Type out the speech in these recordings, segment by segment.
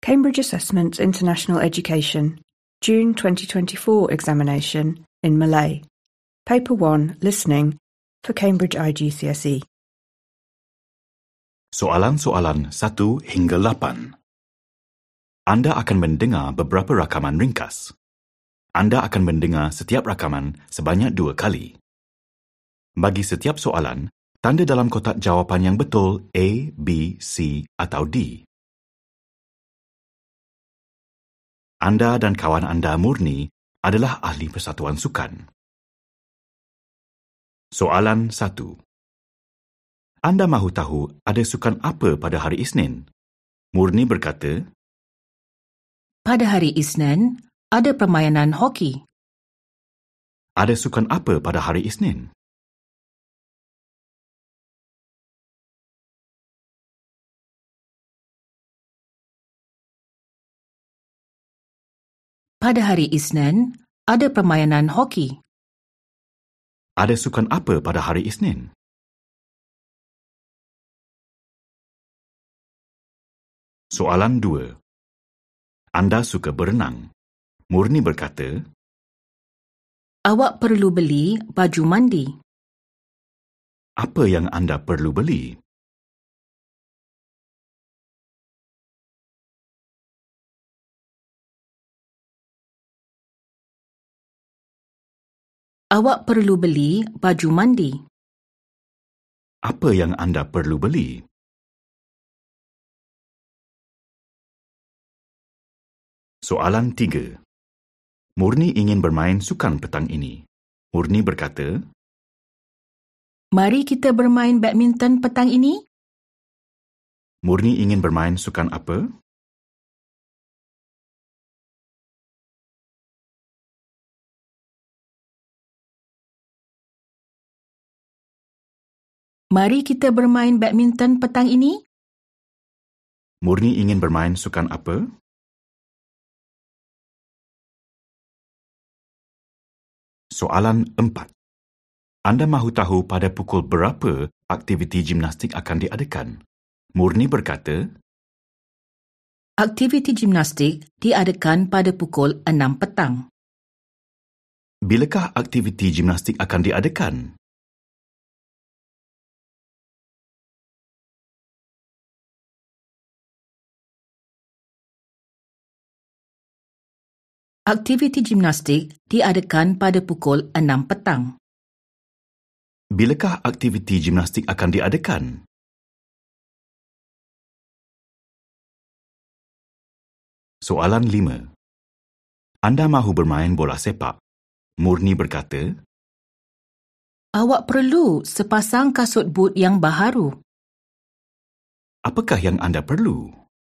Cambridge Assessment International Education, June 2024 examination in Malay. Paper 1, Listening, for Cambridge IGCSE. Soalan-soalan 1 hingga 8. Anda akan mendengar beberapa rakaman ringkas. Anda akan mendengar setiap rakaman sebanyak 2 kali. Bagi setiap soalan, tanda dalam kotak jawapan yang betul A, B, C atau D. Anda dan kawan anda Murni adalah ahli persatuan sukan. Soalan 1. Anda mahu tahu ada sukan apa pada hari Isnin? Murni berkata, Pada hari Isnin, ada permainan hoki. ada sukan apa pada hari Isnin? Pada hari Isnin, ada permainan hoki. Ada sukan apa pada hari Isnin? Soalan 2. Anda suka berenang. Murni berkata, Awak perlu beli baju mandi. apa yang anda perlu beli? Awak perlu beli baju mandi. Apa yang anda perlu beli? Soalan 3. Murni ingin bermain sukan petang ini. Murni berkata, Mari kita bermain badminton petang ini. Murni ingin bermain sukan apa? Mari kita bermain badminton petang ini. Murni ingin bermain sukan apa? Soalan 4. Anda mahu tahu pada pukul berapa aktiviti gimnastik akan diadakan? Murni berkata, Aktiviti gimnastik diadakan pada pukul 6 petang. bilakah aktiviti gimnastik akan diadakan? Aktiviti gimnastik diadakan pada pukul 6 petang. Bilakah aktiviti gimnastik akan diadakan? Soalan 5. Anda mahu bermain bola sepak. Murni berkata, Awak perlu sepasang kasut but yang baharu. apakah yang anda perlu?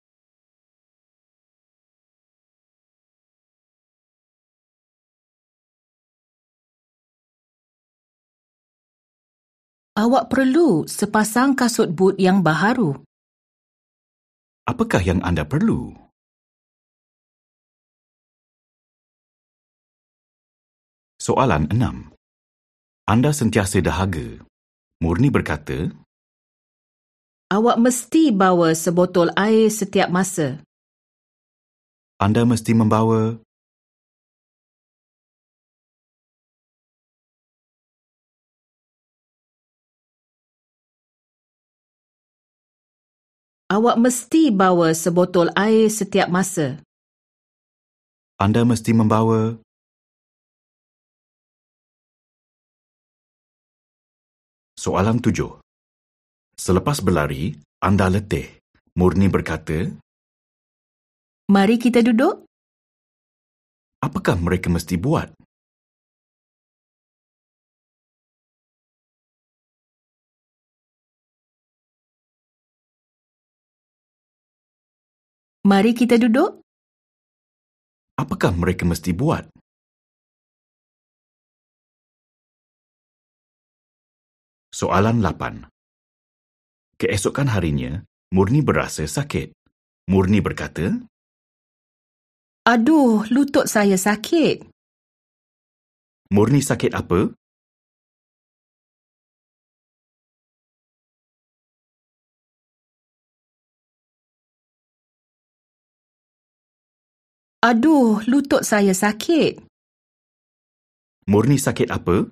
Awak perlu sepasang kasut but yang baharu. Apakah yang anda perlu? Soalan 6. Anda sentiasa dahaga. Murni berkata, Awak mesti bawa sebotol air setiap masa. anda mesti membawa... Awak mesti bawa sebotol air setiap masa. anda mesti membawa... Soalan 7. Selepas berlari, anda letih. Murni berkata, Mari kita duduk. apakah mereka mesti buat? Mari kita duduk. Apakah mereka mesti buat? Soalan 8. Keesokan harinya, Murni berasa sakit. Murni berkata, Aduh, lutut saya sakit. Murni sakit apa? Aduh, lutut saya sakit. Murni sakit apa?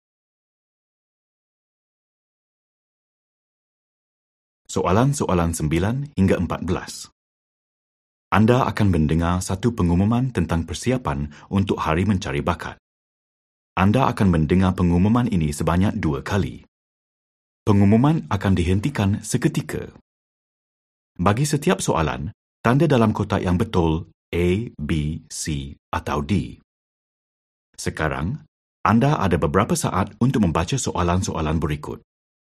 Soalan-soalan 9 hingga 14. Anda akan mendengar satu pengumuman tentang persiapan untuk Hari Mencari Bakat. Anda akan mendengar pengumuman ini sebanyak 2 kali. Pengumuman akan dihentikan seketika. Bagi setiap soalan, tanda dalam kotak yang betul A, B, C atau D. Sekarang, anda ada beberapa saat untuk membaca soalan-soalan berikut.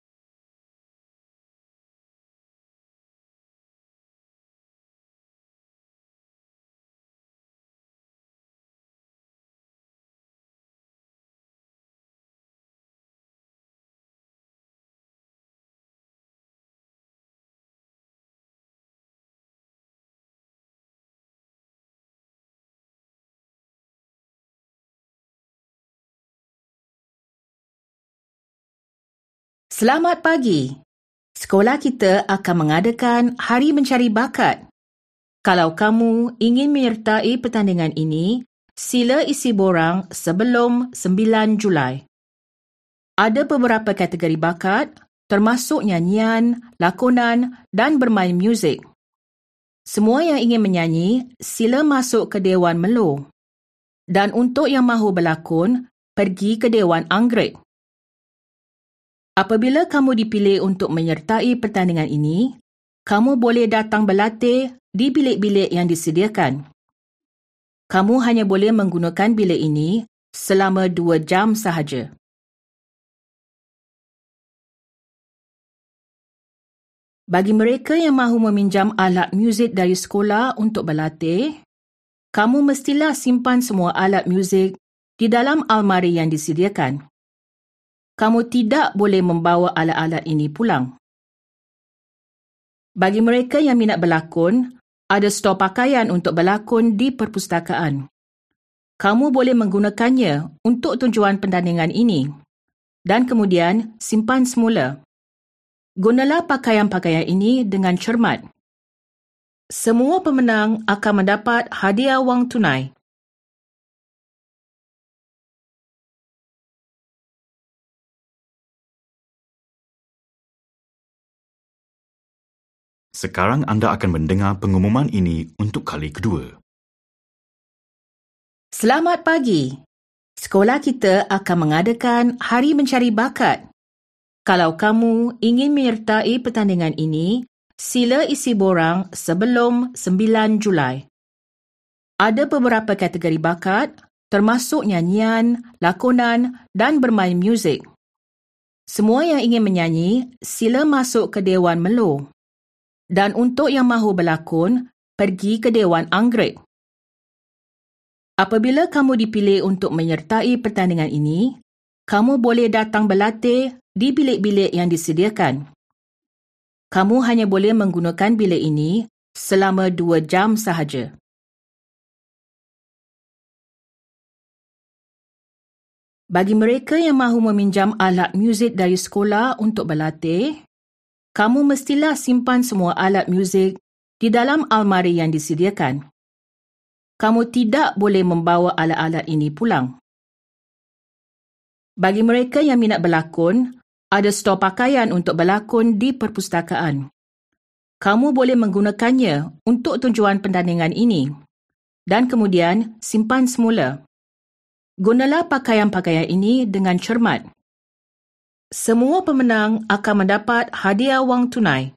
Selamat pagi. Sekolah kita akan mengadakan Hari Mencari Bakat. Kalau kamu ingin menyertai pertandingan ini, sila isi borang sebelum 9 Julai. Ada beberapa kategori bakat, termasuk nyanyian, lakonan dan bermain muzik. Semua yang ingin menyanyi, sila masuk ke Dewan Melo. Dan untuk yang mahu berlakon, pergi ke Dewan Anggerik. Apabila kamu dipilih untuk menyertai pertandingan ini, kamu boleh datang berlatih di bilik-bilik yang disediakan. Kamu hanya boleh menggunakan bilik ini selama 2 jam sahaja. Bagi mereka yang mahu meminjam alat muzik dari sekolah untuk berlatih, kamu mestilah simpan semua alat muzik di dalam almari yang disediakan. Kamu tidak boleh membawa alat-alat ini pulang. Bagi mereka yang minat berlakon, ada stor pakaian untuk berlakon di perpustakaan. Kamu boleh menggunakannya untuk tujuan pertandingan ini dan kemudian simpan semula. Gunalah pakaian-pakaian ini dengan cermat. Semua pemenang akan mendapat hadiah wang tunai. Sekarang anda akan mendengar pengumuman ini untuk kali kedua. Selamat pagi. Sekolah kita akan mengadakan Hari Mencari Bakat. Kalau kamu ingin menyertai pertandingan ini, sila isi borang sebelum 9 Julai. Ada beberapa kategori bakat, termasuk nyanyian, lakonan dan bermain muzik. Semua yang ingin menyanyi, sila masuk ke Dewan Melo. Dan untuk yang mahu berlakon, pergi ke Dewan Anggerik. Apabila kamu dipilih untuk menyertai pertandingan ini, kamu boleh datang berlatih di bilik-bilik yang disediakan. Kamu hanya boleh menggunakan bilik ini selama 2 jam sahaja. Bagi mereka yang mahu meminjam alat muzik dari sekolah untuk berlatih, kamu mestilah simpan semua alat muzik di dalam almari yang disediakan. Kamu tidak boleh membawa alat-alat ini pulang. Bagi mereka yang minat berlakon, ada stor pakaian untuk berlakon di perpustakaan. Kamu boleh menggunakannya untuk tujuan pertandingan ini dan kemudian simpan semula. Gunalah pakaian-pakaian ini dengan cermat. Semua pemenang akan mendapat hadiah wang tunai.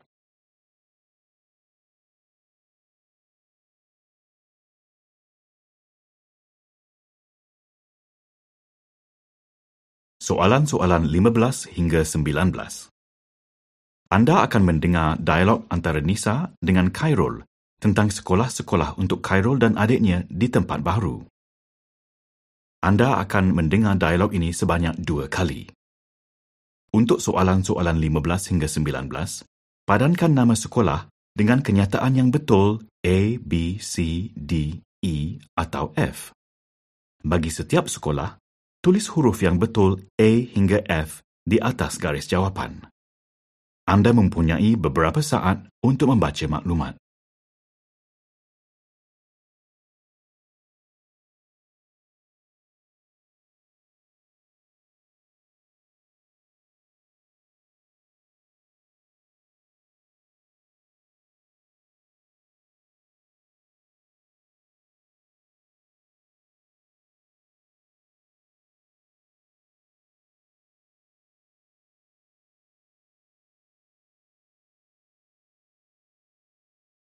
Soalan-soalan 15 hingga 19. Anda akan mendengar dialog antara Nisa dengan Khairul tentang sekolah-sekolah untuk Khairul dan adiknya di tempat baru. Anda akan mendengar dialog ini sebanyak 2 kali. Untuk soalan-soalan 15 hingga 19, padankan nama sekolah dengan kenyataan yang betul A, B, C, D, E atau F. Bagi setiap sekolah, tulis huruf yang betul A hingga F di atas garis jawapan. Anda mempunyai beberapa saat untuk membaca maklumat.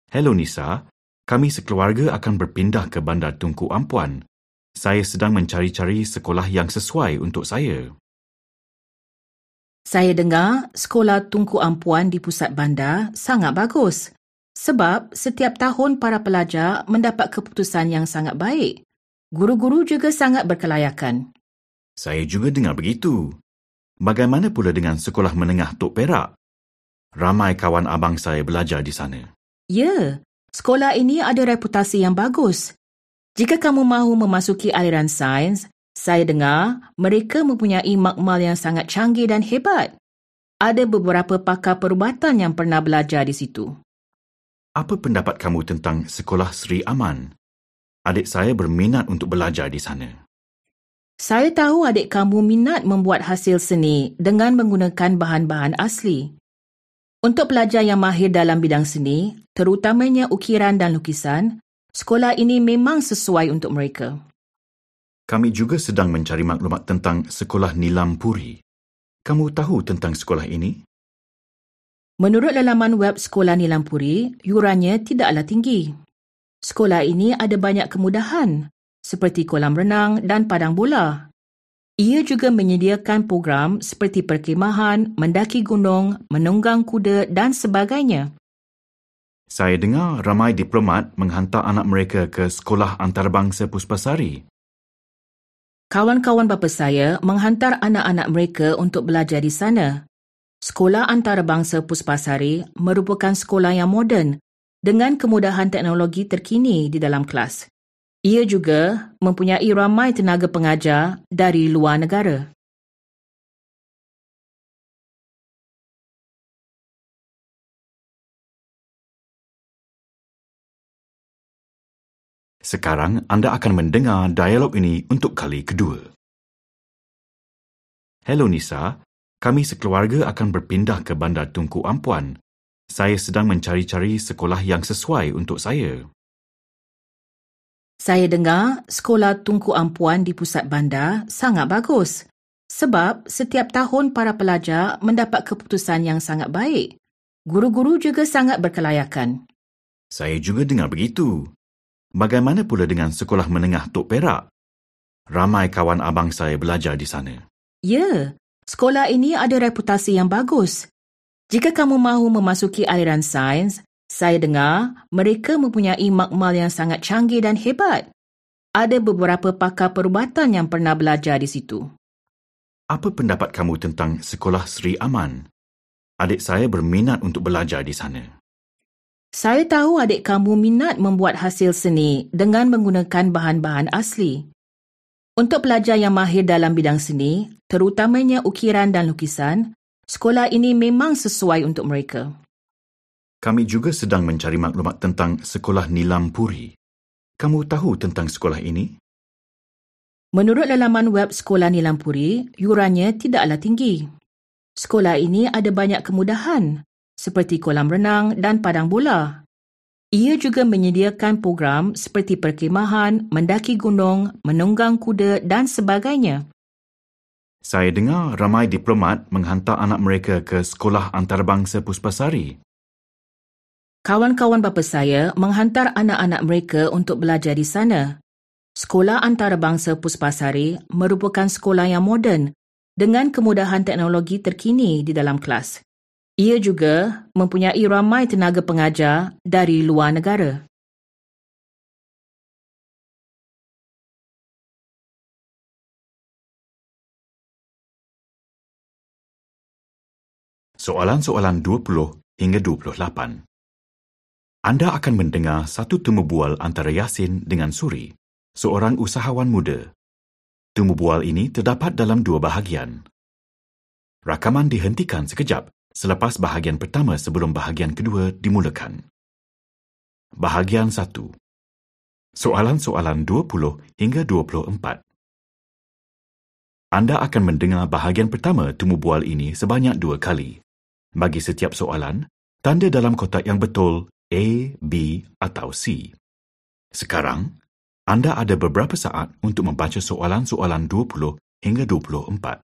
Hello Nisa, kami sekeluarga akan berpindah ke Bandar Tunku Ampuan. Saya sedang mencari-cari sekolah yang sesuai untuk saya. Saya dengar sekolah Tunku Ampuan di pusat bandar sangat bagus sebab setiap tahun para pelajar mendapat keputusan yang sangat baik. Guru-guru juga sangat berkelayakan. Saya juga dengar begitu. Bagaimana pula dengan sekolah menengah Tok Perak? Ramai kawan abang saya belajar di sana. Ya, sekolah ini ada reputasi yang bagus. Jika kamu mahu memasuki aliran sains, saya dengar mereka mempunyai makmal yang sangat canggih dan hebat. Ada beberapa pakar perubatan yang pernah belajar di situ. Apa pendapat kamu tentang Sekolah Sri Aman? Adik saya berminat untuk belajar di sana. Saya tahu adik kamu minat membuat hasil seni dengan menggunakan bahan-bahan asli. Untuk pelajar yang mahir dalam bidang seni, terutamanya ukiran dan lukisan, sekolah ini memang sesuai untuk mereka. Kami juga sedang mencari maklumat tentang Sekolah Nilam Puri. Kamu tahu tentang sekolah ini? Menurut laman web Sekolah Nilam Puri, yurannya tidaklah tinggi. Sekolah ini ada banyak kemudahan, seperti kolam renang dan padang bola. Ia juga menyediakan program seperti perkhemahan, mendaki gunung, menunggang kuda dan sebagainya. Saya dengar ramai diplomat menghantar anak mereka ke Sekolah Antarabangsa Puspasari. Kawan-kawan bapa saya menghantar anak-anak mereka untuk belajar di sana. Sekolah Antarabangsa Puspasari merupakan sekolah yang moden dengan kemudahan teknologi terkini di dalam kelas. Ia juga mempunyai ramai tenaga pengajar dari luar negara. Sekarang anda akan mendengar dialog ini untuk kali kedua. Hello Nisa, kami sekeluarga akan berpindah ke Bandar Tunku Ampuan. Saya sedang mencari-cari sekolah yang sesuai untuk saya. Saya dengar sekolah Tunku Ampuan di pusat bandar sangat bagus sebab setiap tahun para pelajar mendapat keputusan yang sangat baik. Guru-guru juga sangat berkelayakan. Saya juga dengar begitu. Bagaimana pula dengan Sekolah Menengah Tok Perak? Ramai kawan abang saya belajar di sana. Ya, sekolah ini ada reputasi yang bagus. Jika kamu mahu memasuki aliran sains, saya dengar mereka mempunyai makmal yang sangat canggih dan hebat. Ada beberapa pakar perubatan yang pernah belajar di situ. Apa pendapat kamu tentang Sekolah Sri Aman? Adik saya berminat untuk belajar di sana. Saya tahu adik kamu minat membuat hasil seni dengan menggunakan bahan-bahan asli. Untuk pelajar yang mahir dalam bidang seni, terutamanya ukiran dan lukisan, sekolah ini memang sesuai untuk mereka. Kami juga sedang mencari maklumat tentang Sekolah Nilam Puri. Kamu tahu tentang sekolah ini? Menurut laman web Sekolah Nilam Puri, yurannya tidaklah tinggi. Sekolah ini ada banyak kemudahan, seperti kolam renang dan padang bola. Ia juga menyediakan program seperti perkhemahan, mendaki gunung, menunggang kuda dan sebagainya. Saya dengar ramai diplomat menghantar anak mereka ke Sekolah Antarabangsa Puspasari. Kawan-kawan bapa saya menghantar anak-anak mereka untuk belajar di sana. Sekolah Antarabangsa Puspasari merupakan sekolah yang moden dengan kemudahan teknologi terkini di dalam kelas. Ia juga mempunyai ramai tenaga pengajar dari luar negara. Soalan-soalan 20 hingga 28. Anda akan mendengar satu temu bual antara Yasin dengan Suri, seorang usahawan muda. Temu bual ini terdapat dalam dua bahagian. Rakaman dihentikan sekejap selepas bahagian pertama sebelum bahagian kedua dimulakan. Bahagian 1. Soalan-soalan 20 hingga 24. Anda akan mendengar bahagian pertama temu bual ini sebanyak 2 kali. Bagi setiap soalan, tanda dalam kotak yang betul A, B atau C. Sekarang, anda ada beberapa saat untuk membaca soalan-soalan 20 hingga 24.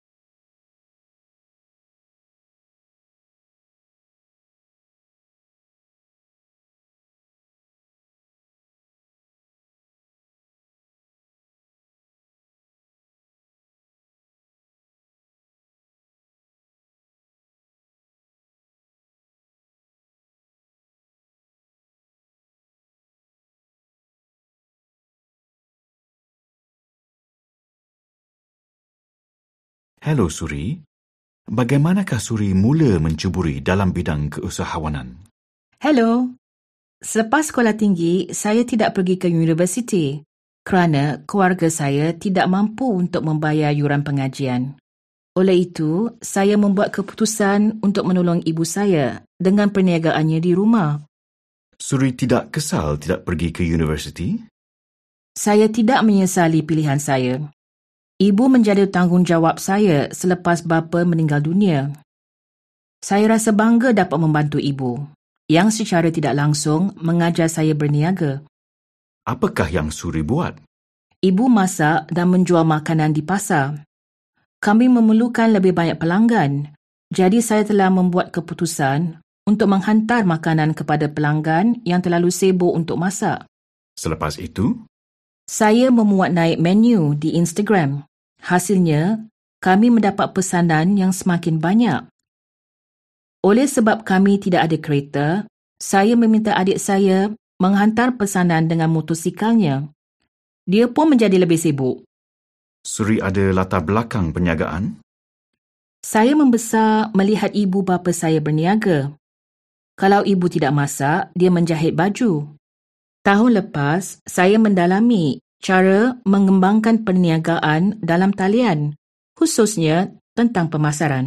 Hello Suri, bagaimanakah Suri mula mencuburi dalam bidang keusahawanan? Hello. Selepas sekolah tinggi, saya tidak pergi ke universiti kerana keluarga saya tidak mampu untuk membayar yuran pengajian. Oleh itu, saya membuat keputusan untuk menolong ibu saya dengan perniagaannya di rumah. Suri tidak kesal tidak pergi ke universiti? Saya tidak menyesali pilihan saya. Ibu menjadi tanggungjawab saya selepas bapa meninggal dunia. Saya rasa bangga dapat membantu ibu, yang secara tidak langsung mengajar saya berniaga. Apakah yang Suri buat? Ibu masak dan menjual makanan di pasar. Kami memerlukan lebih banyak pelanggan, jadi saya telah membuat keputusan untuk menghantar makanan kepada pelanggan yang terlalu sibuk untuk masak. Selepas itu, Saya memuat naik menu di Instagram. Hasilnya, kami mendapat pesanan yang semakin banyak. Oleh sebab kami tidak ada kereta, saya meminta adik saya menghantar pesanan dengan motosikalnya. Dia pun menjadi lebih sibuk. Suri ada latar belakang perniagaan? Saya membesar melihat ibu bapa saya berniaga. Kalau ibu tidak masak, dia menjahit baju. Tahun lepas, saya mendalami cara mengembangkan perniagaan dalam talian, khususnya tentang pemasaran.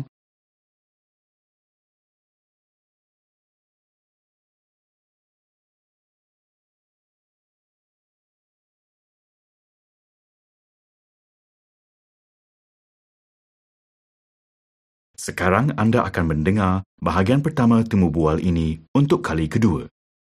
Sekarang anda akan mendengar bahagian pertama temu bual ini untuk kali kedua.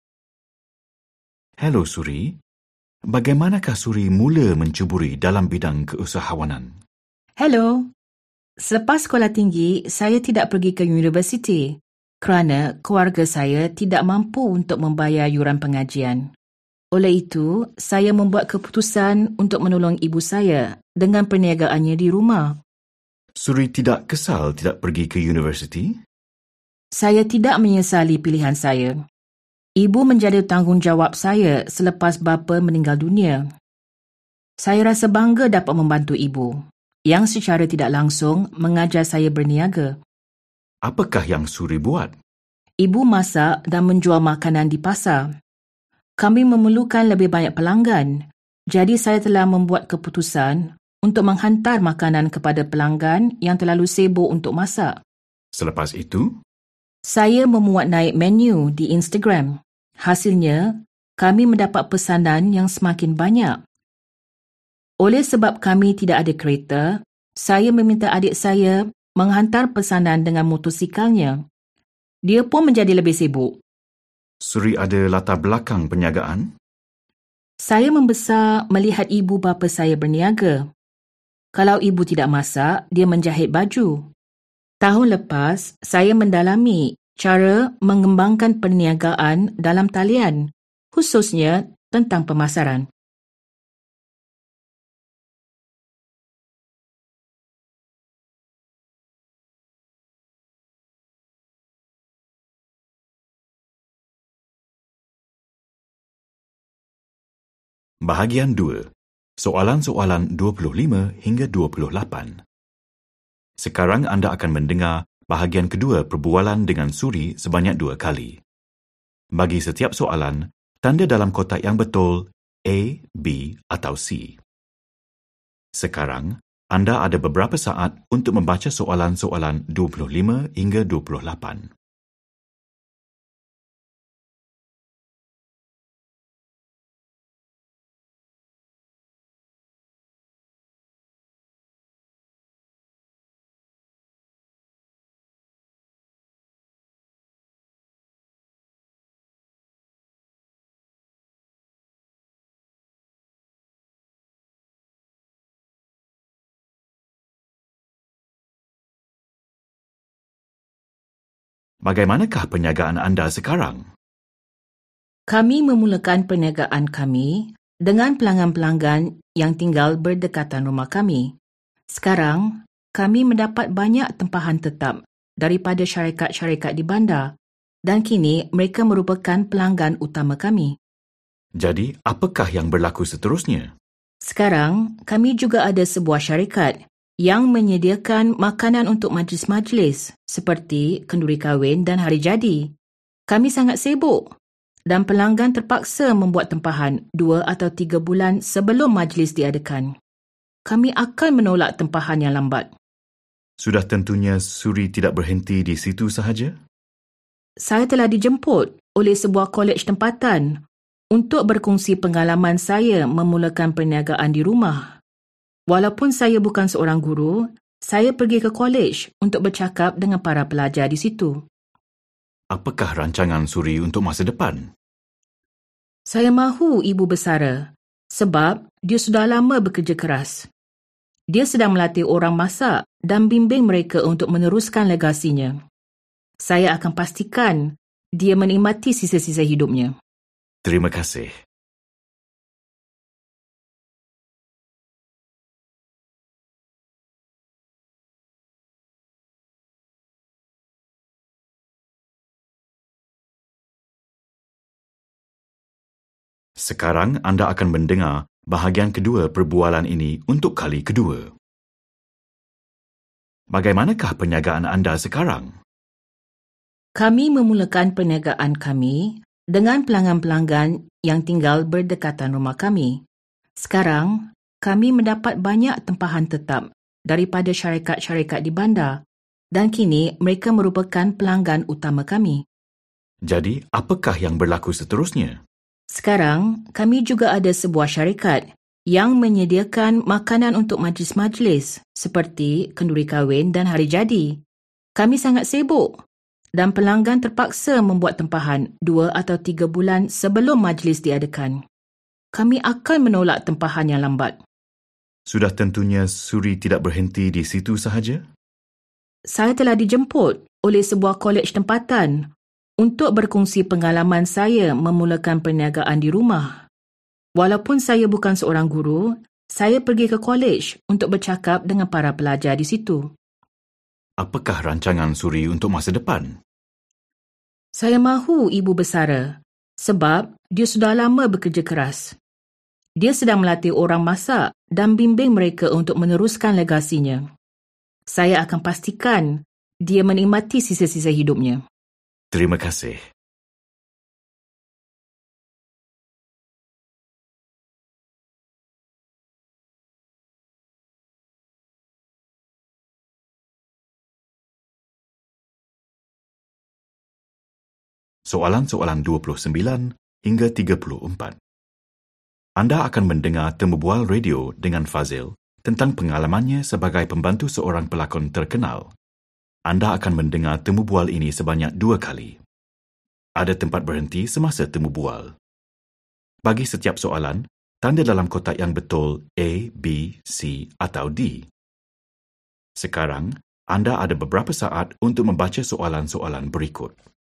Hello Suri, bagaimanakah Suri mula mencuburi dalam bidang keusahawanan? Hello. Selepas sekolah tinggi, saya tidak pergi ke universiti kerana keluarga saya tidak mampu untuk membayar yuran pengajian. Oleh itu, saya membuat keputusan untuk menolong ibu saya dengan perniagaannya di rumah. Suri tidak kesal tidak pergi ke universiti? Saya tidak menyesali pilihan saya. Ibu menjadi tanggungjawab saya selepas bapa meninggal dunia. Saya rasa bangga dapat membantu ibu, yang secara tidak langsung mengajar saya berniaga. Apakah yang Suri buat? Ibu masak dan menjual makanan di pasar. Kami memerlukan lebih banyak pelanggan, jadi saya telah membuat keputusan untuk menghantar makanan kepada pelanggan yang terlalu sibuk untuk masak. Selepas itu, Saya memuat naik menu di Instagram. Hasilnya, kami mendapat pesanan yang semakin banyak. Oleh sebab kami tidak ada kereta, saya meminta adik saya menghantar pesanan dengan motosikalnya. Dia pun menjadi lebih sibuk. Suri ada latar belakang perniagaan? Saya membesar melihat ibu bapa saya berniaga. Kalau ibu tidak masak, dia menjahit baju. Tahun lepas, saya mendalami cara mengembangkan perniagaan dalam talian, khususnya tentang pemasaran. Bahagian 2. Soalan-soalan 25 hingga 28. Sekarang anda akan mendengar bahagian kedua perbualan dengan Suri sebanyak 2 kali. Bagi setiap soalan, tanda dalam kotak yang betul A, B atau C. Sekarang, anda ada beberapa saat untuk membaca soalan-soalan 25 hingga 28. Bagaimanakah perniagaan anda sekarang? Kami memulakan perniagaan kami dengan pelanggan-pelanggan yang tinggal berdekatan rumah kami. Sekarang, kami mendapat banyak tempahan tetap daripada syarikat-syarikat di bandar dan kini mereka merupakan pelanggan utama kami. Jadi, apakah yang berlaku seterusnya? Sekarang, kami juga ada sebuah syarikat yang menyediakan makanan untuk majlis-majlis seperti kenduri kahwin dan hari jadi. Kami sangat sibuk dan pelanggan terpaksa membuat tempahan 2 atau 3 bulan sebelum majlis diadakan. Kami akan menolak tempahan yang lambat. Sudah tentunya Suri tidak berhenti di situ sahaja? Saya telah dijemput oleh sebuah kolej tempatan untuk berkongsi pengalaman saya memulakan perniagaan di rumah. Walaupun saya bukan seorang guru, saya pergi ke kolej untuk bercakap dengan para pelajar di situ. Apakah rancangan Suri untuk masa depan? Saya mahu ibu bersara sebab dia sudah lama bekerja keras. Dia sedang melatih orang masak dan bimbing mereka untuk meneruskan legasinya. Saya akan pastikan dia menikmati sisa-sisa hidupnya. Terima kasih. Sekarang anda akan mendengar bahagian kedua perbualan ini untuk kali kedua. Bagaimanakah perniagaan anda sekarang? Kami memulakan perniagaan kami dengan pelanggan-pelanggan yang tinggal berdekatan rumah kami. Sekarang, kami mendapat banyak tempahan tetap daripada syarikat-syarikat di bandar dan kini mereka merupakan pelanggan utama kami. Jadi, apakah yang berlaku seterusnya? Sekarang, kami juga ada sebuah syarikat yang menyediakan makanan untuk majlis-majlis seperti kenduri kahwin dan hari jadi. Kami sangat sibuk dan pelanggan terpaksa membuat tempahan 2 atau 3 bulan sebelum majlis diadakan. Kami akan menolak tempahan yang lambat. Sudah tentunya Suri tidak berhenti di situ sahaja? Saya telah dijemput oleh sebuah kolej tempatan untuk berkongsi pengalaman saya memulakan perniagaan di rumah. Walaupun saya bukan seorang guru, saya pergi ke kolej untuk bercakap dengan para pelajar di situ. Apakah rancangan Suri untuk masa depan? Saya mahu ibu bersara sebab dia sudah lama bekerja keras. Dia sedang melatih orang masak dan bimbing mereka untuk meneruskan legasinya. Saya akan pastikan dia menikmati sisa-sisa hidupnya. Terima kasih. Soalan-soalan 29 hingga 34. Anda akan mendengar temu bual radio dengan Fazil tentang pengalamannya sebagai pembantu seorang pelakon terkenal. Anda akan mendengar temu bual ini sebanyak 2 kali. Ada tempat berhenti semasa temu bual. Bagi setiap soalan, tanda dalam kotak yang betul A, B, C atau D. Sekarang, anda ada beberapa saat untuk membaca soalan-soalan berikut.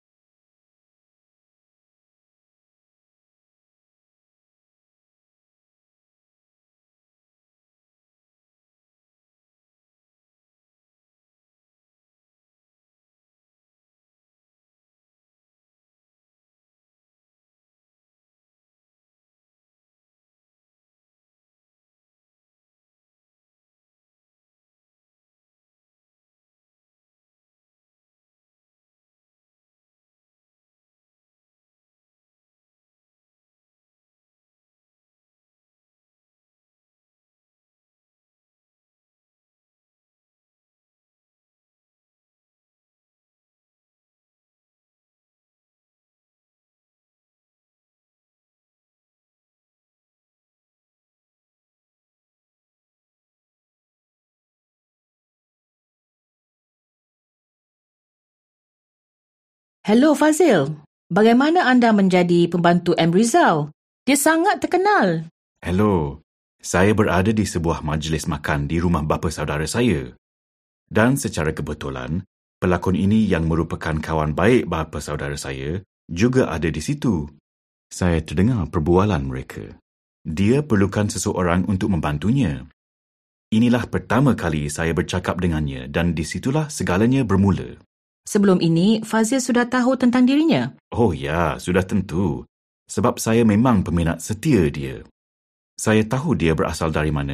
Hello Fazil, bagaimana anda menjadi pembantu M. Rizal? Dia sangat terkenal. Hello, saya berada di sebuah majlis makan di rumah bapa saudara saya. Dan secara kebetulan, pelakon ini yang merupakan kawan baik bapa saudara saya juga ada di situ. Saya terdengar perbualan mereka. Dia perlukan seseorang untuk membantunya. Inilah pertama kali saya bercakap dengannya dan di situlah segalanya bermula. Sebelum ini, Fazil sudah tahu tentang dirinya? Oh ya, sudah tentu. Sebab saya memang peminat setia dia. Saya tahu dia berasal dari mana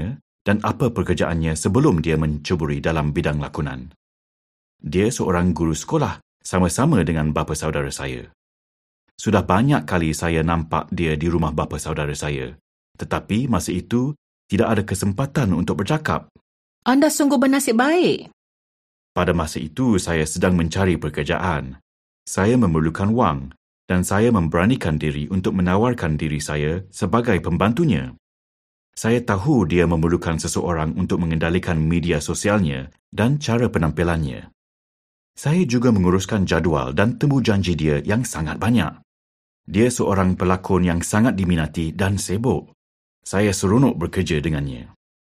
dan apa pekerjaannya sebelum dia menceburi dalam bidang lakonan. Dia seorang guru sekolah sama-sama dengan bapa saudara saya. Sudah banyak kali saya nampak dia di rumah bapa saudara saya, tetapi masa itu tidak ada kesempatan untuk bercakap. Anda sungguh bernasib baik. Pada masa itu saya sedang mencari pekerjaan. Saya memerlukan wang dan saya memberanikan diri untuk menawarkan diri saya sebagai pembantunya. Saya tahu dia memerlukan seseorang untuk mengendalikan media sosialnya dan cara penampilannya. Saya juga menguruskan jadual dan temu janji dia yang sangat banyak. Dia seorang pelakon yang sangat diminati dan sibuk. Saya seronok bekerja dengannya.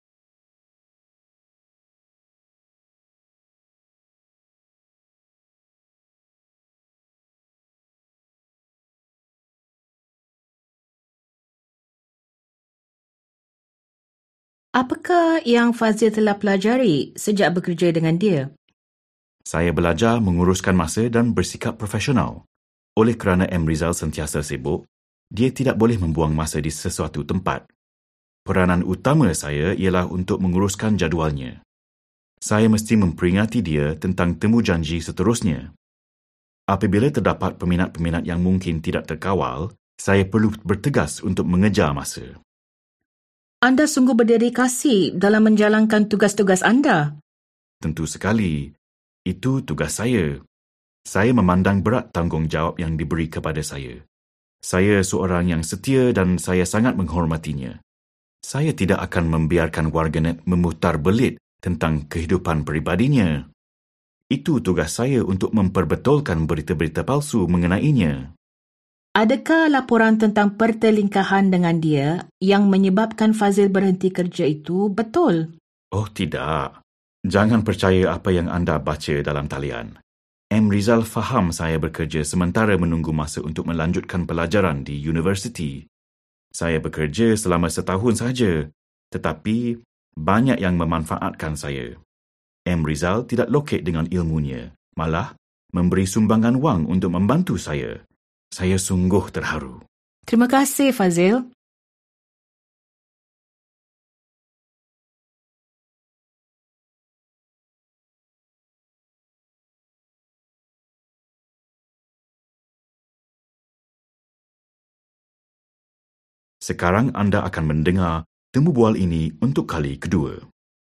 Apakah yang Fazil telah pelajari sejak bekerja dengan dia? Saya belajar menguruskan masa dan bersikap profesional. Oleh kerana M. Rizal sentiasa sibuk, dia tidak boleh membuang masa di sesuatu tempat. Peranan utama saya ialah untuk menguruskan jadualnya. Saya mesti memperingati dia tentang temu janji seterusnya. Apabila terdapat peminat-peminat yang mungkin tidak terkawal, saya perlu bertegas untuk mengejar masa. Anda sungguh berdedikasi dalam menjalankan tugas-tugas anda. Tentu sekali. Itu tugas saya. Saya memandang berat tanggungjawab yang diberi kepada saya. Saya seorang yang setia dan saya sangat menghormatinya. Saya tidak akan membiarkan warganet memutar belit tentang kehidupan peribadinya. Itu tugas saya untuk memperbetulkan berita-berita palsu mengenainya. Adakah laporan tentang pertelingkahan dengan dia yang menyebabkan Fazil berhenti kerja itu betul? Oh tidak. Jangan percaya apa yang anda baca dalam talian. M. Rizal faham saya bekerja sementara menunggu masa untuk melanjutkan pelajaran di universiti. Saya bekerja selama setahun sahaja, tetapi banyak yang memanfaatkan saya. M. Rizal tidak lokek dengan ilmunya, malah memberi sumbangan wang untuk membantu saya. Saya sungguh terharu. Terima kasih, Fazil. Sekarang anda akan mendengar temu bual ini untuk kali kedua.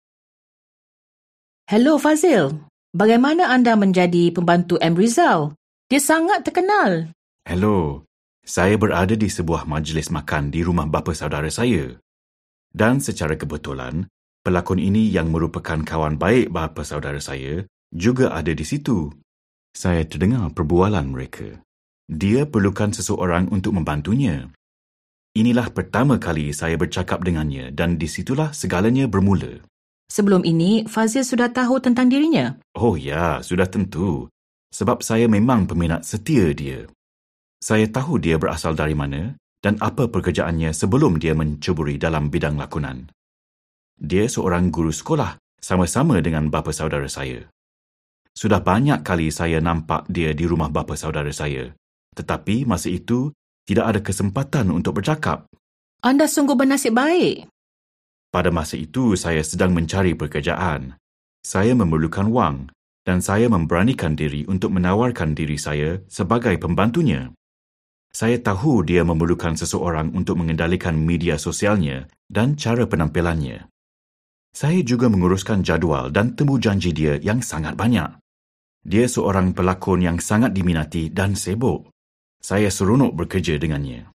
Hello, Fazil. Bagaimana anda menjadi pembantu M. Rizal? Dia sangat terkenal. Hello, saya berada di sebuah majlis makan di rumah bapa saudara saya. Dan secara kebetulan, pelakon ini yang merupakan kawan baik bapa saudara saya juga ada di situ. Saya terdengar perbualan mereka. Dia perlukan seseorang untuk membantunya. Inilah pertama kali saya bercakap dengannya dan di situlah segalanya bermula. Sebelum ini, Fazil sudah tahu tentang dirinya? Oh ya, sudah tentu. Sebab saya memang peminat setia dia. Saya tahu dia berasal dari mana dan apa pekerjaannya sebelum dia menceburi dalam bidang lakonan. Dia seorang guru sekolah sama-sama dengan bapa saudara saya. Sudah banyak kali saya nampak dia di rumah bapa saudara saya, tetapi masa itu tidak ada kesempatan untuk bercakap. Anda sungguh bernasib baik. Pada masa itu saya sedang mencari pekerjaan. Saya memerlukan wang dan saya memberanikan diri untuk menawarkan diri saya sebagai pembantunya. Saya tahu dia memerlukan seseorang untuk mengendalikan media sosialnya dan cara penampilannya. Saya juga menguruskan jadual dan temu janji dia yang sangat banyak. Dia seorang pelakon yang sangat diminati dan sibuk. Saya seronok bekerja dengannya.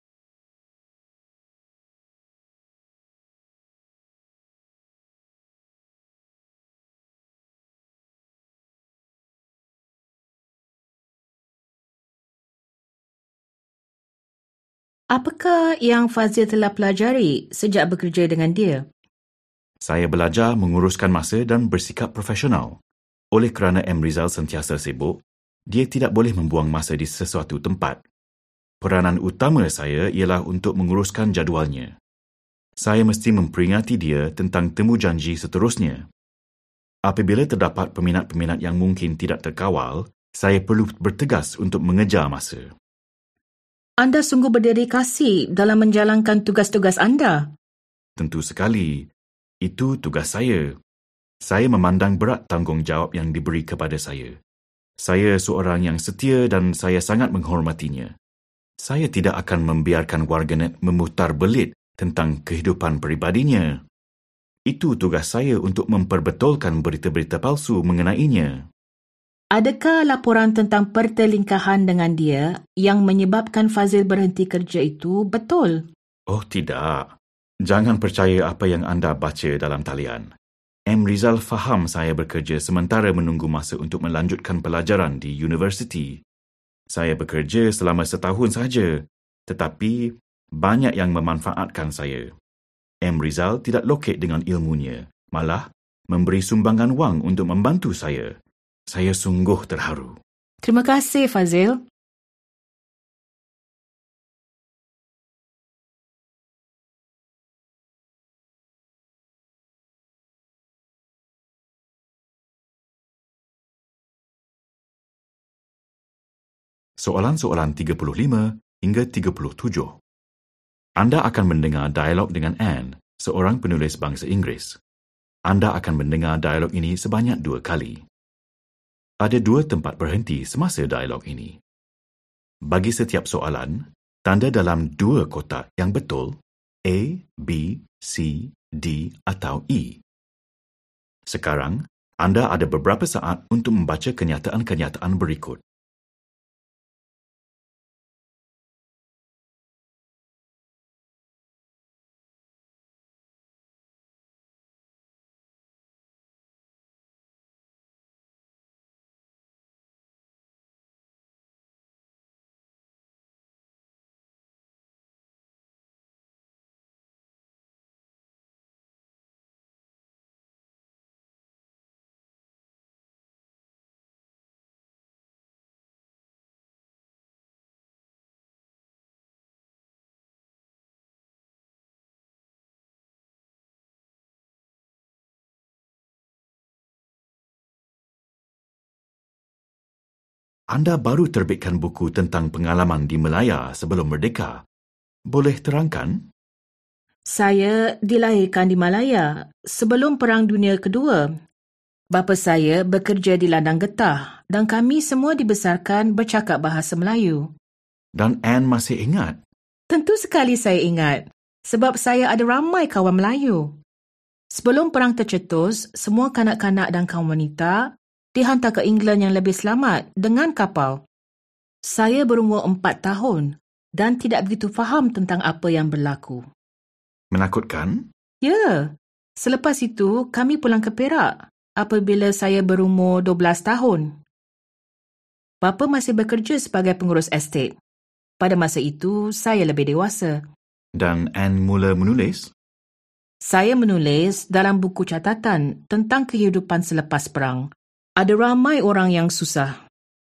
Apakah yang Fazil telah pelajari sejak bekerja dengan dia? Saya belajar menguruskan masa dan bersikap profesional. Oleh kerana M. Rizal sentiasa sibuk, dia tidak boleh membuang masa di sesuatu tempat. Peranan utama saya ialah untuk menguruskan jadualnya. Saya mesti memperingati dia tentang temu janji seterusnya. Apabila terdapat peminat-peminat yang mungkin tidak terkawal, saya perlu bertegas untuk mengejar masa. Anda sungguh berdedikasi dalam menjalankan tugas-tugas anda. Tentu sekali. Itu tugas saya. Saya memandang berat tanggungjawab yang diberi kepada saya. Saya seorang yang setia dan saya sangat menghormatinya. Saya tidak akan membiarkan warganet memutar belit tentang kehidupan peribadinya. Itu tugas saya untuk memperbetulkan berita-berita palsu mengenainya. Adakah laporan tentang pertelingkahan dengan dia yang menyebabkan Fazil berhenti kerja itu betul? Oh tidak. Jangan percaya apa yang anda baca dalam talian. M. Rizal faham saya bekerja sementara menunggu masa untuk melanjutkan pelajaran di universiti. Saya bekerja selama setahun sahaja, tetapi banyak yang memanfaatkan saya. M. Rizal tidak lokek dengan ilmunya, malah memberi sumbangan wang untuk membantu saya. Saya sungguh terharu. Terima kasih, Fazil. Soalan-soalan 35 hingga 37. Anda akan mendengar dialog dengan Anne, seorang penulis bangsa Inggeris. Anda akan mendengar dialog ini sebanyak 2 kali. Ada 2 tempat berhenti semasa dialog ini. Bagi setiap soalan, tanda dalam 2 kotak yang betul, A, B, C, D atau E. Sekarang, anda ada beberapa saat untuk membaca kenyataan-kenyataan berikut. Anda baru terbitkan buku tentang pengalaman di Melaya sebelum merdeka. Boleh terangkan? Saya dilahirkan di Malaya sebelum Perang Dunia Kedua. Bapa saya bekerja di ladang getah dan kami semua dibesarkan bercakap bahasa Melayu. Dan Anne masih ingat? Tentu sekali saya ingat, sebab saya ada ramai kawan Melayu. Sebelum perang tercetus, semua kanak-kanak dan kaum wanita dihantar ke England yang lebih selamat dengan kapal. Saya berumur 4 tahun dan tidak begitu faham tentang apa yang berlaku. Menakutkan? Ya, selepas itu kami pulang ke Perak apabila saya berumur 12 tahun. Bapa masih bekerja sebagai pengurus estet. Pada masa itu, saya lebih dewasa. Dan Anne mula menulis? Saya menulis dalam buku catatan tentang kehidupan selepas perang. Ada ramai orang yang susah.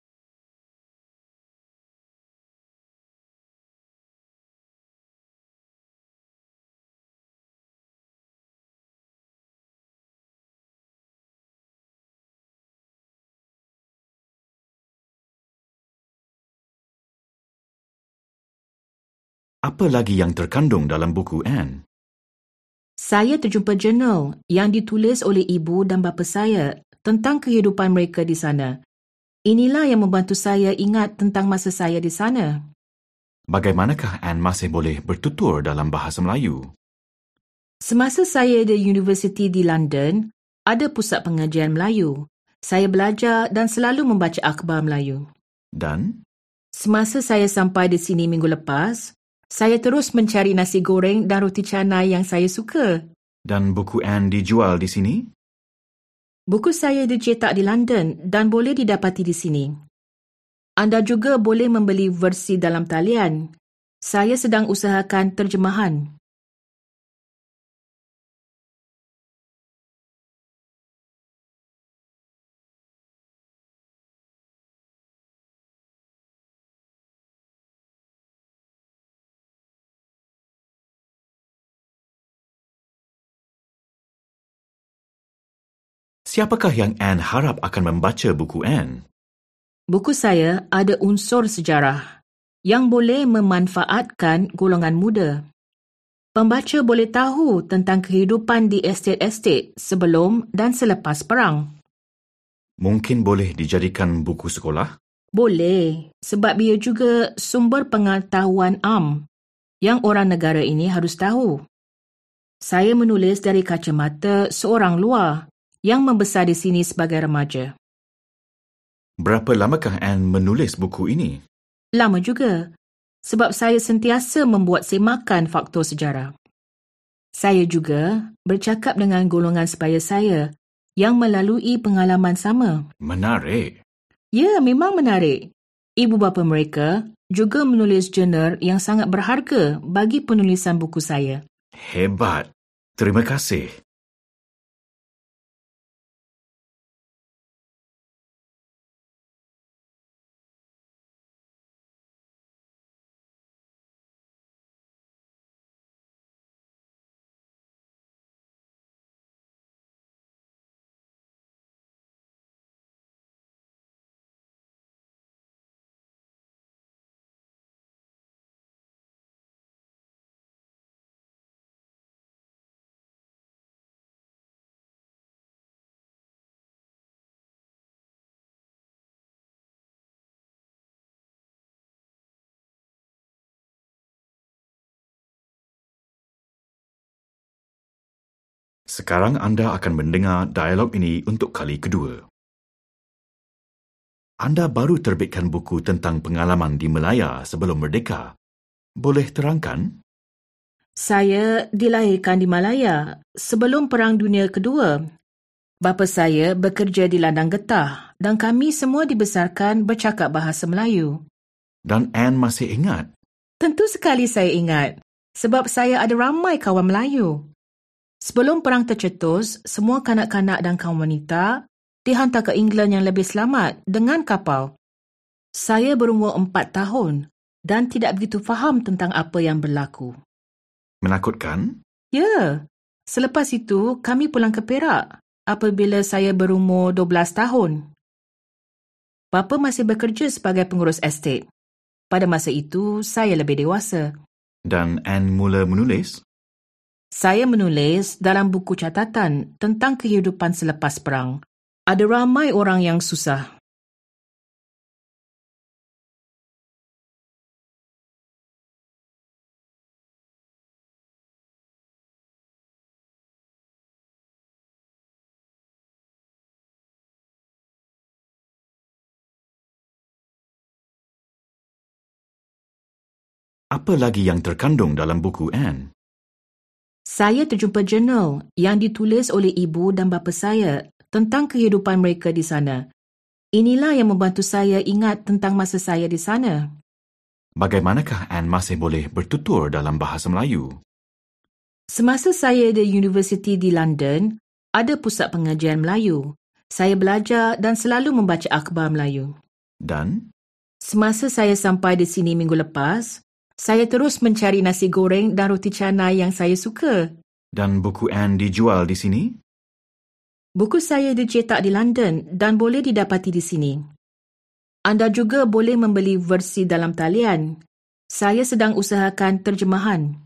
Apa lagi yang terkandung dalam buku Anne? Saya terjumpa jurnal yang ditulis oleh ibu dan bapa saya tentang kehidupan mereka di sana. Inilah yang membantu saya ingat tentang masa saya di sana. Bagaimanakah Anne masih boleh bertutur dalam bahasa Melayu? Semasa saya di universiti di London, ada pusat pengajian Melayu. Saya belajar dan selalu membaca akhbar Melayu. Dan? Semasa saya sampai di sini minggu lepas, saya terus mencari nasi goreng dan roti canai yang saya suka. Dan buku Anne dijual di sini? Buku saya dicetak di London dan boleh didapati di sini. Anda juga boleh membeli versi dalam talian. Saya sedang usahakan terjemahan. Siapakah yang Anne harap akan membaca buku Anne? Buku saya ada unsur sejarah yang boleh memanfaatkan golongan muda. Pembaca boleh tahu tentang kehidupan di estet-estet sebelum dan selepas perang. Mungkin boleh dijadikan buku sekolah? Boleh, sebab ia juga sumber pengetahuan am yang orang negara ini harus tahu. Saya menulis dari kacamata seorang luar yang membesar di sini sebagai remaja. Berapa lamakah Anne menulis buku ini? Lama juga, sebab saya sentiasa membuat semakan faktor sejarah. Saya juga bercakap dengan golongan sebaya saya yang melalui pengalaman sama. Menarik. Ya, memang menarik. Ibu bapa mereka juga menulis jurnal yang sangat berharga bagi penulisan buku saya. Hebat. Terima kasih. Sekarang anda akan mendengar dialog ini untuk kali kedua. Anda baru terbitkan buku tentang pengalaman di Melaya sebelum merdeka. Boleh terangkan? Saya dilahirkan di Malaya sebelum Perang Dunia Kedua. Bapa saya bekerja di ladang getah dan kami semua dibesarkan bercakap bahasa Melayu. Dan Anne masih ingat? Tentu sekali saya ingat, sebab saya ada ramai kawan Melayu. Sebelum perang tercetus, semua kanak-kanak dan kaum wanita dihantar ke England yang lebih selamat dengan kapal. Saya berumur 4 tahun dan tidak begitu faham tentang apa yang berlaku. Menakutkan? Ya, selepas itu kami pulang ke Perak apabila saya berumur 12 tahun. Bapa masih bekerja sebagai pengurus estet. Pada masa itu, saya lebih dewasa. Dan Anne mula menulis? Saya menulis dalam buku catatan tentang kehidupan selepas perang. Ada ramai orang yang susah. Apa lagi yang terkandung dalam buku Anne? Saya terjumpa jurnal yang ditulis oleh ibu dan bapa saya tentang kehidupan mereka di sana. Inilah yang membantu saya ingat tentang masa saya di sana. Bagaimanakah Anne masih boleh bertutur dalam bahasa Melayu? Semasa saya di universiti di London, ada pusat pengajian Melayu. Saya belajar dan selalu membaca akhbar Melayu. Dan? Semasa saya sampai di sini minggu lepas, saya terus mencari nasi goreng dan roti canai yang saya suka. Dan buku Anne dijual di sini? Buku saya dicetak di London dan boleh didapati di sini. Anda juga boleh membeli versi dalam talian. Saya sedang usahakan terjemahan.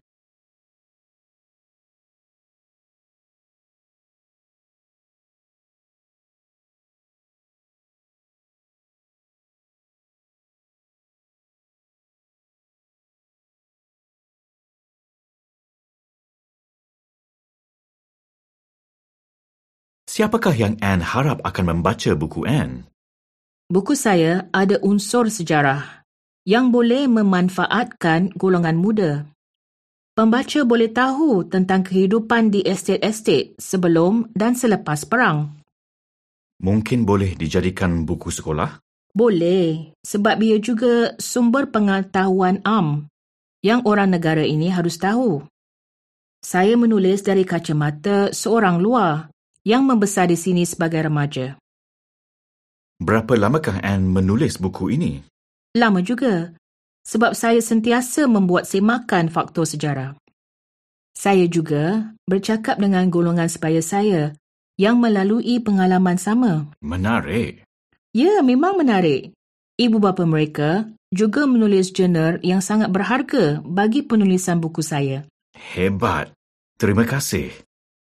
Siapakah yang Anne harap akan membaca buku Anne? Buku saya ada unsur sejarah yang boleh memanfaatkan golongan muda. Pembaca boleh tahu tentang kehidupan di estet-estet sebelum dan selepas perang. Mungkin boleh dijadikan buku sekolah? Boleh, sebab ia juga sumber pengetahuan am yang orang negara ini harus tahu. Saya menulis dari kacamata seorang luar yang membesar di sini sebagai remaja. Berapa lamakah Anne menulis buku ini? Lama juga, sebab saya sentiasa membuat semakan faktor sejarah. Saya juga bercakap dengan golongan sebaya saya yang melalui pengalaman sama. Menarik. Ya, memang menarik. Ibu bapa mereka juga menulis jurnal yang sangat berharga bagi penulisan buku saya. Hebat. Terima kasih.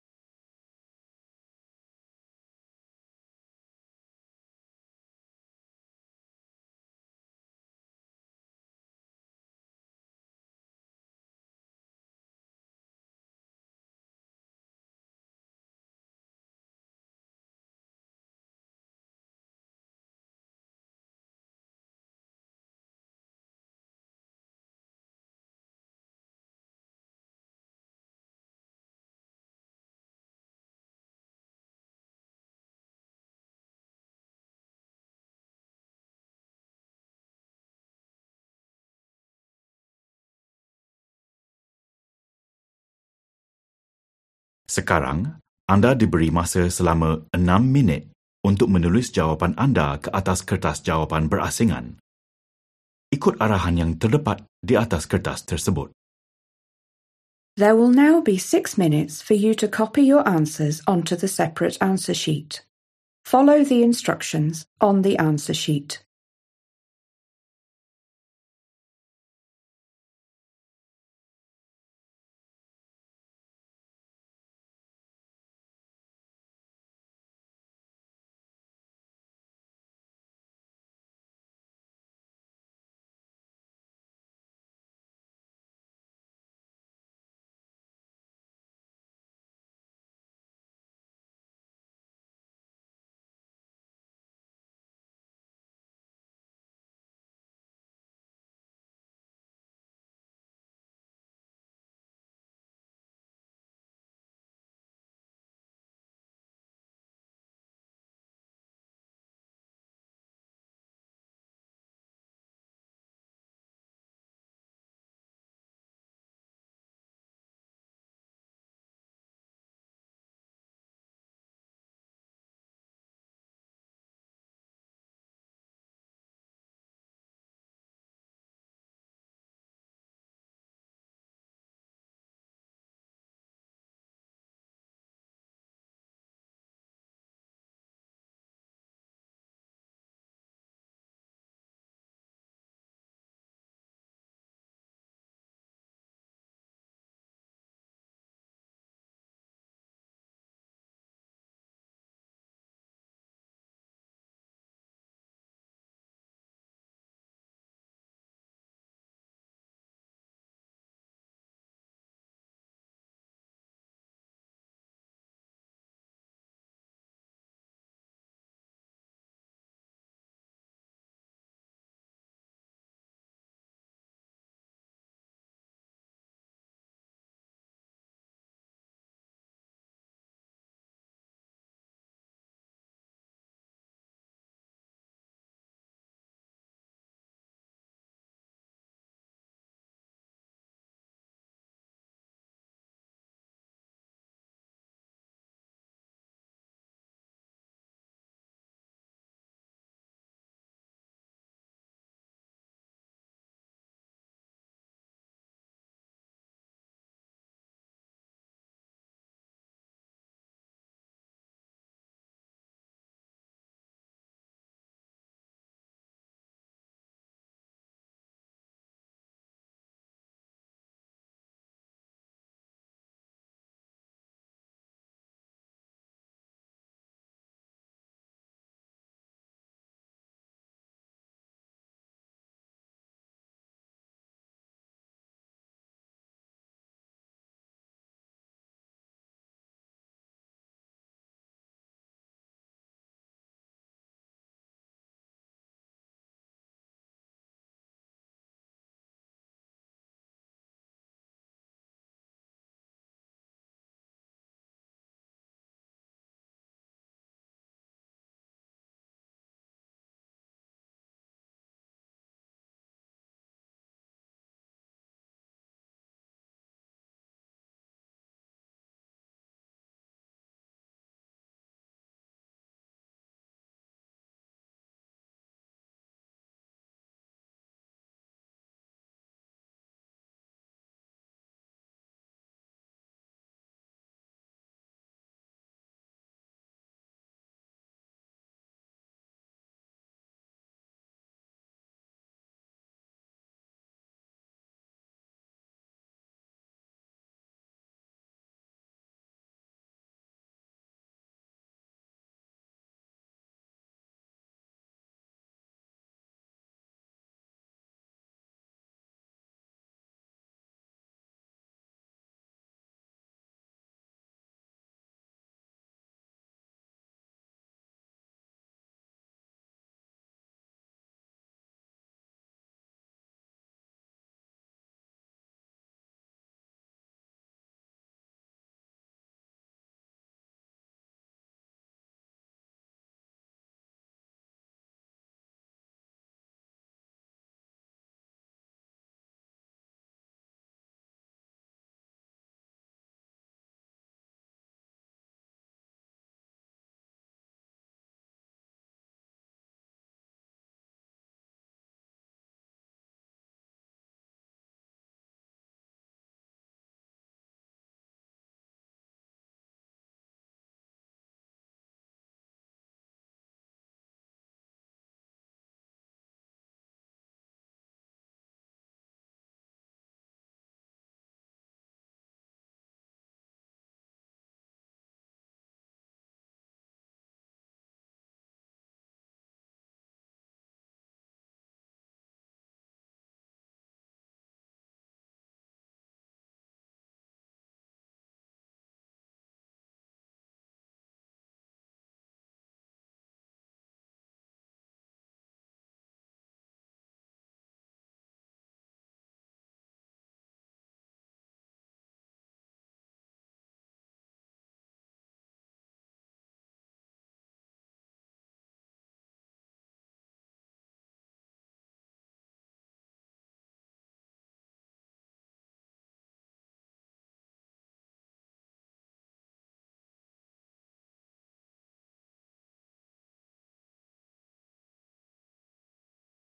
Sekarang, anda diberi masa selama 6 minit untuk menulis jawapan anda ke atas kertas jawapan berasingan. Ikut arahan yang terdapat di atas kertas tersebut. There will now be 6 minutes for you to copy your answers onto the separate answer sheet. Follow the instructions on the answer sheet.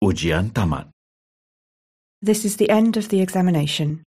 Ujian tamat. This is the end of the examination.